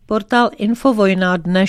Portál Infovojna dne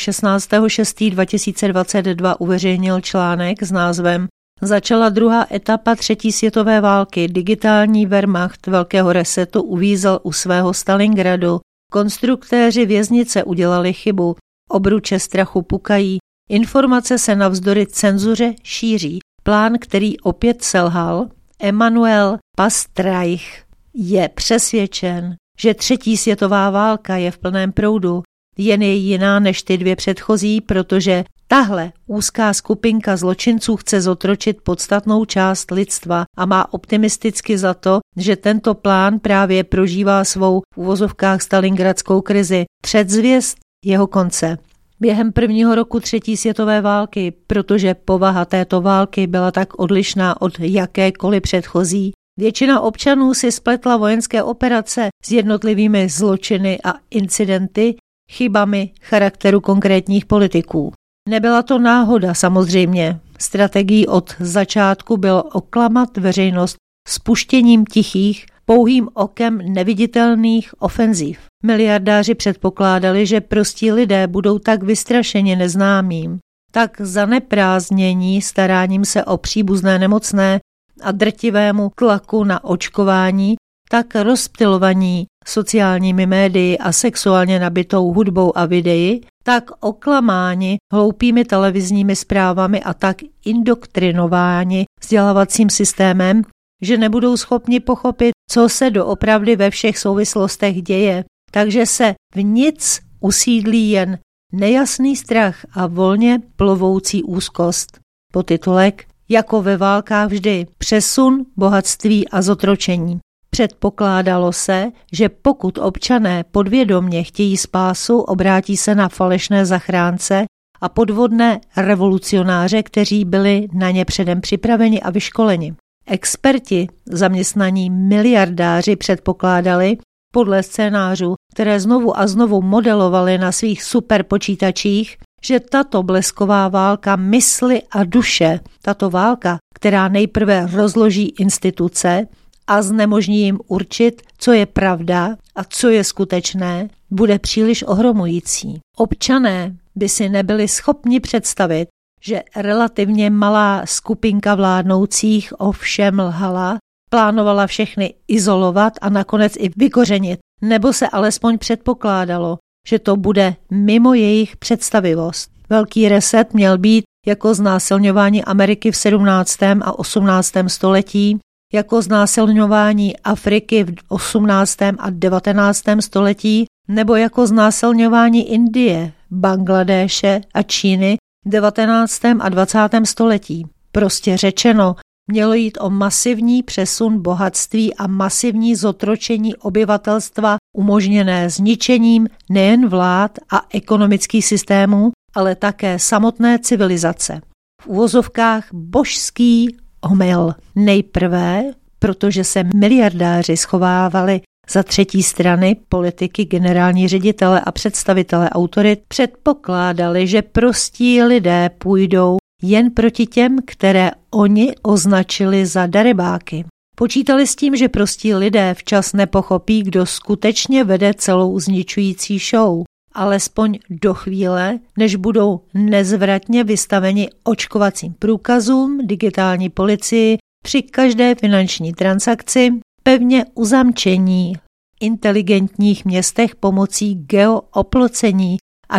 16.6.2022 uveřejnil článek s názvem Začala druhá etapa třetí světové války. Digitální Wehrmacht velkého resetu uvízl u svého Stalingradu. Konstruktéři věznice udělali chybu. Obruče strachu pukají. Informace se navzdory cenzuře šíří. Plán, který opět selhal, Emanuel Pastreich je přesvědčen, že třetí světová válka je v plném proudu. Jen je jiná než ty dvě předchozí, protože tahle úzká skupinka zločinců chce zotročit podstatnou část lidstva a má optimisticky za to, že tento plán právě prožívá svou v uvozovkách stalingradskou krizi. Předzvěst jeho konce. Během prvního roku třetí světové války, protože povaha této války byla tak odlišná od jakékoliv předchozí, většina občanů si spletla vojenské operace s jednotlivými zločiny a incidenty, chybami charakteru konkrétních politiků. Nebyla to náhoda samozřejmě. Strategií od začátku bylo oklamat veřejnost spuštěním tichých, pouhým okem neviditelných ofenziv. Miliardáři předpokládali, že prostí lidé budou tak vystrašeni neznámým, tak zaneprázdnění staráním se o příbuzné nemocné a drtivému tlaku na očkování, tak rozptylovaní sociálními médii a sexuálně nabitou hudbou a videí, tak oklamáni hloupými televizními zprávami a tak indoktrinováni vzdělávacím systémem, že nebudou schopni pochopit, co se doopravdy ve všech souvislostech děje. Takže se v nic usídlí jen nejasný strach a volně plovoucí úzkost. Podtitulek Jako ve válkách vždy. Přesun, bohatství a zotročení. Předpokládalo se, že pokud občané podvědomě chtějí spásu, obrátí se na falešné zachránce a podvodné revolucionáře, kteří byli na ně předem připraveni a vyškoleni. Experti, zaměstnaní miliardáři předpokládali, podle scénářů, které znovu a znovu modelovali na svých superpočítačích, že tato blesková válka mysli a duše, tato válka, která nejprve rozloží instituce a znemožní jim určit, co je pravda a co je skutečné, bude příliš ohromující. Občané by si nebyli schopni představit, že relativně malá skupinka vládnoucích ovšem lhala, plánovala všechny izolovat a nakonec i vykořenit, nebo se alespoň předpokládalo, že to bude mimo jejich představivost. Velký reset měl být jako znásilňování Ameriky v 17. a 18. století, jako znásilňování Afriky v 18. a 19. století, nebo jako znásilňování Indie, Bangladéše a Číny v 19. a 20. století. Prostě řečeno, mělo jít o masivní přesun bohatství a masivní zotročení obyvatelstva umožněné zničením nejen vlád a ekonomických systémů, ale také samotné civilizace. V uvozovkách božský omyl. Nejprve, protože se miliardáři schovávali za třetí strany, politiky, generální ředitele a představitele autorit, předpokládali, že prostí lidé půjdou jen proti těm, které oni označili za darebáky. Počítali s tím, že prostí lidé včas nepochopí, kdo skutečně vede celou zničující show, alespoň do chvíle, než budou nezvratně vystaveni očkovacím průkazům, digitální policii, při každé finanční transakci, pevně uzamčení inteligentních městech pomocí geooplocení a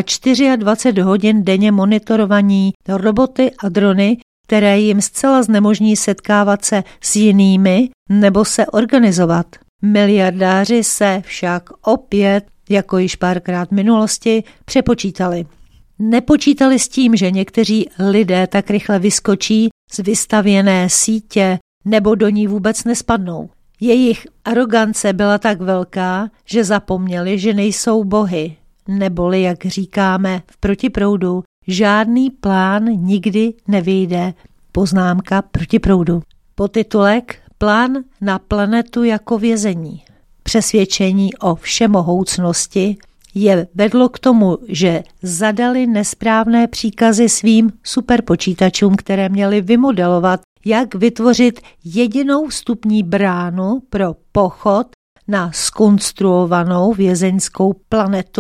24 hodin denně monitorovaní roboty a drony, které jim zcela znemožní setkávat se s jinými nebo se organizovat. Miliardáři se však opět, jako již párkrát v minulosti, přepočítali. Nepočítali s tím, že někteří lidé tak rychle vyskočí z vystavěné sítě nebo do ní vůbec nespadnou. Jejich arogance byla tak velká, že zapomněli, že nejsou bohy, neboli, jak říkáme v Protiproudu, žádný plán nikdy nevyjde. Poznámka Protiproudu. Podtitulek Plán na planetu jako vězení. Přesvědčení o všemohoucnosti je vedlo k tomu, že zadali nesprávné příkazy svým superpočítačům, které měly vymodelovat, jak vytvořit jedinou vstupní bránu pro pochod na zkonstruovanou vězeňskou planetu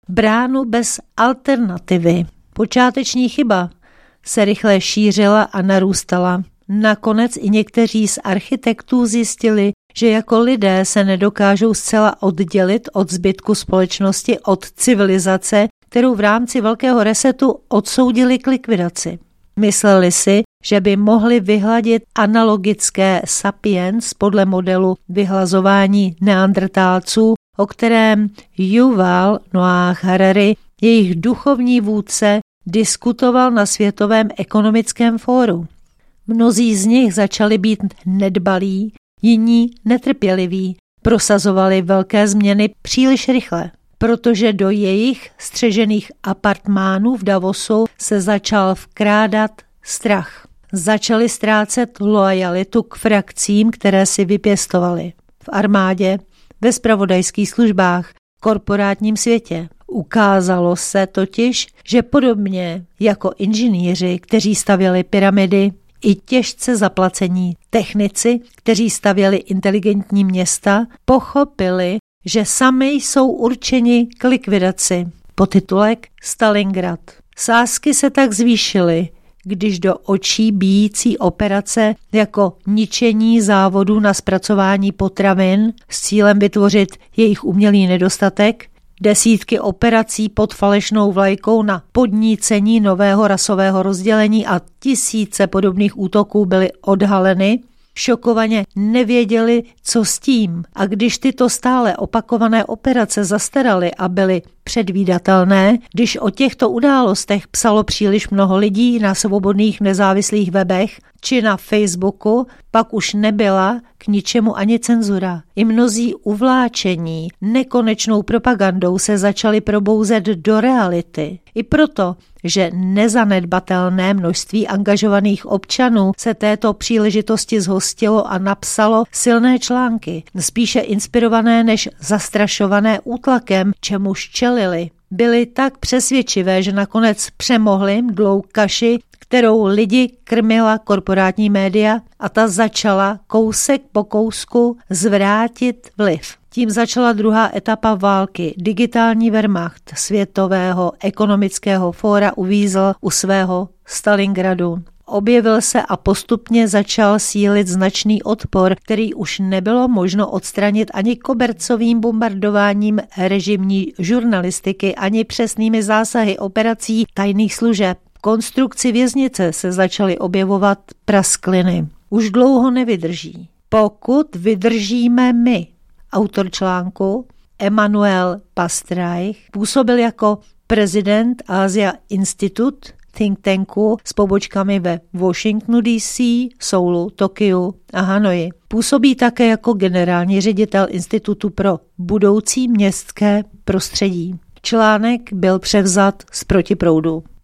bránu bez alternativy. Počáteční chyba se rychle šířila a narůstala. Nakonec i někteří z architektů zjistili, že jako lidé se nedokážou zcela oddělit od zbytku společnosti, od civilizace, kterou v rámci velkého resetu odsoudili k likvidaci. Mysleli si, že by mohli vyhladit analogické sapiens podle modelu vyhlazování neandrtálců, o kterém Yuval Noah Harari, jejich duchovní vůdce, diskutoval na Světovém ekonomickém fóru. Mnozí z nich začali být nedbalí, jiní netrpěliví, prosazovali velké změny příliš rychle, protože do jejich střežených apartmánů v Davosu se začal vkrádat strach. Začali ztrácet loajalitu k frakcím, které si vypěstovali. V armádě, ve zpravodajských službách, korporátním světě. Ukázalo se totiž, že podobně jako inženýři, kteří stavěli pyramidy, i těžce zaplacení technici, kteří stavěli inteligentní města, pochopili, že sami jsou určeni k likvidaci. Podtitulek Stalingrad. Sázky se tak zvýšily, když do očí bijící operace jako ničení závodů na zpracování potravin s cílem vytvořit jejich umělý nedostatek, desítky operací pod falešnou vlajkou na podnícení nového rasového rozdělení a tisíce podobných útoků byly odhaleny, šokovaně nevěděli, co s tím. A když tyto stále opakované operace zastaraly a byly předvídatelné, když o těchto událostech psalo příliš mnoho lidí na svobodných nezávislých webech či na Facebooku, pak už nebyla k ničemu ani cenzura. I mnozí uvláčení nekonečnou propagandou se začali probouzet do reality. I proto, že nezanedbatelné množství angažovaných občanů se této příležitosti zhostilo a napsalo silné články, spíše inspirované než zastrašované útlakem, čemuž čelili. Byly tak přesvědčivé, že nakonec přemohly mdlou kaši, kterou lidi krmila korporátní média, a ta začala kousek po kousku zvrátit vliv. Tím začala druhá etapa války. Digitální Wehrmacht Světového ekonomického fóra uvízl u svého Stalingradu. Objevil se a postupně začal sílit značný odpor, který už nebylo možno odstranit ani kobercovým bombardováním režimní žurnalistiky, ani přesnými zásahy operací tajných služeb. V konstrukci věznice se začaly objevovat praskliny. Už dlouho nevydrží. Pokud vydržíme my. Autor článku Emanuel Pastreich působil jako prezident Asia Institute, think tanku s pobočkami ve Washingtonu DC, Soulu, Tokiu a Hanoji. Působí také jako generální ředitel Institutu pro budoucí městské prostředí. Článek byl převzat z Protiproudu.